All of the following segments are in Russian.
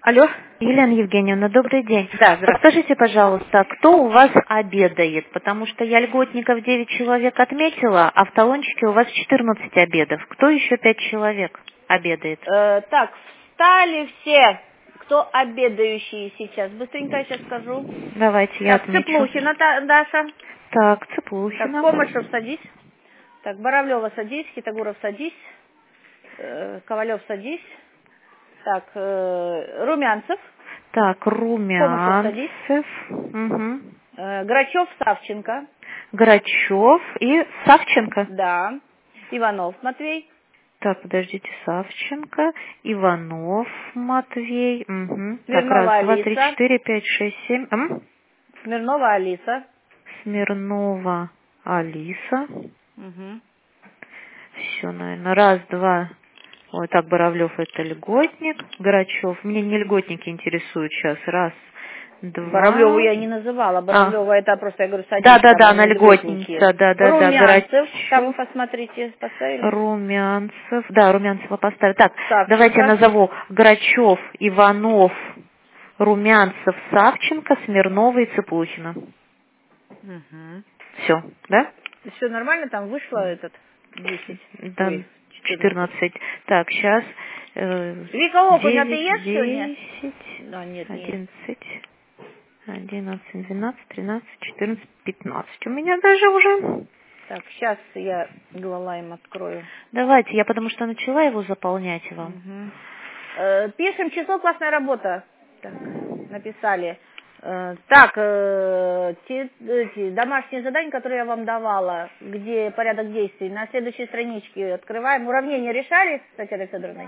Алло. Елена Евгеньевна, добрый день. Да, здравствуйте. Подскажите, пожалуйста, кто у вас обедает? Потому что я льготников 9 человек отметила, а в талончике у вас 14 обедов. Кто еще 5 человек обедает? Так, встали все, кто обедающие сейчас. Быстренько я сейчас скажу. Давайте я Так, отмечу. Цыплухина, Даша. Так, Так, Цыплухина. Комышев, садись. Так, Боровлева, садись. Хитогуров, садись. Ковалев, садись. Так, Румянцев. Так, Комышев, садись. Румянцев. Угу. Грачев, Савченко. Грачев и Савченко. Да. Иванов, Матвей. Так, подождите, Савченко, Иванов, Матвей. Угу. Так, Смирнова раз, два, три, Алиса. 4, 5, 6, 7. Смирнова Алиса. Смирнова Алиса. Угу. Все, наверное. Раз, два. Ой, так, Боровлев это льготник. Грачев. Мне не льготники интересуют сейчас. Раз, два. Боровлеву я не называла. Боровлева это просто, я говорю, садись Да, там, она льготники. льготница. Да. Румянцев, Грачев. там вы посмотрите, поставили? Румянцев. Да, Румянцева поставили. Так, Савченко. давайте я назову. Грачев, Иванов, Румянцев, Савченко, Смирнова и Цыплухина. Угу. Все, да? Все нормально, там вышло этот 10? Да, Ой, 14. Так, сейчас. Вика Окунь, а ты ешь сегодня? 10, Да, нет, не ешь. 11, 12, 13, 14, 15. У меня даже уже. Так, сейчас я Глалайм открою. Давайте, я потому что начала его заполнять вам. Угу. Пишем число, классная работа. Так, написали. Так, эти домашние задания, которые я вам давала, где порядок действий, на следующей страничке открываем. Уравнение решали, Татьяна Федоровна?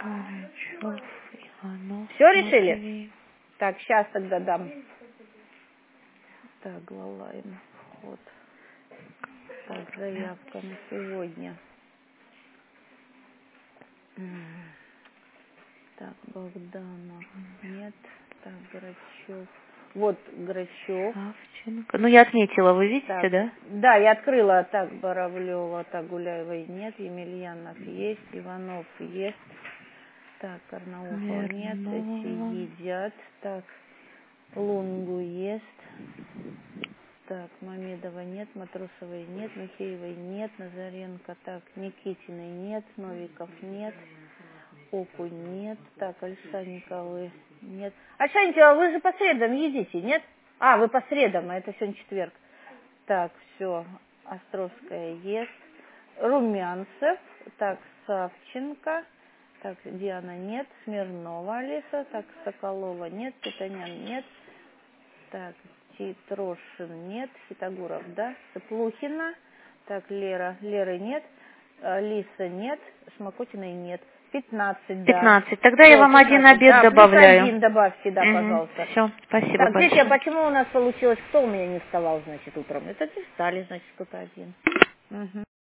Все решили? Так, сейчас тогда дам. Так, Глалайм, вход. Так, заявка на сегодня. Так, Богданов нет. Так, Грачев. Вот Грачев. Савченко. Ну, я отметила, вы видите, так, да? Да, я открыла. Так, Боровлева, так, Гуляевой нет. Емельянов есть. Иванов есть. Так, Карнаухова нет. Эти едят. Так, Лунгу есть. Так, Мамедова нет. Матросовой нет. Михеевой нет. Назаренко. Так, Никитиной нет. Новиков нет. Окунь нет. Так, Ольшанниковы нет. Ольшанникова, вы же по средам едите, нет? А, вы по средам, а это сегодня четверг. Так, все. Островская ест. Румянцев. Так, Савченко. Так, Диана нет. Смирнова Алиса. Так, Соколова нет. Титанян нет. Так, Титрошин нет. Хитогуров, да. Цыплухина. Так, Леры нет. Лиса нет. Шмакотиной нет. 15, да. 15. Тогда я вам 15. один обед добавляю. Плюс один добавьте, да, пожалуйста. Все, спасибо Так, большое. Гриша, почему у нас получилось, кто у меня не вставал, значит, утром? Это не встали, значит, кто-то один. Угу.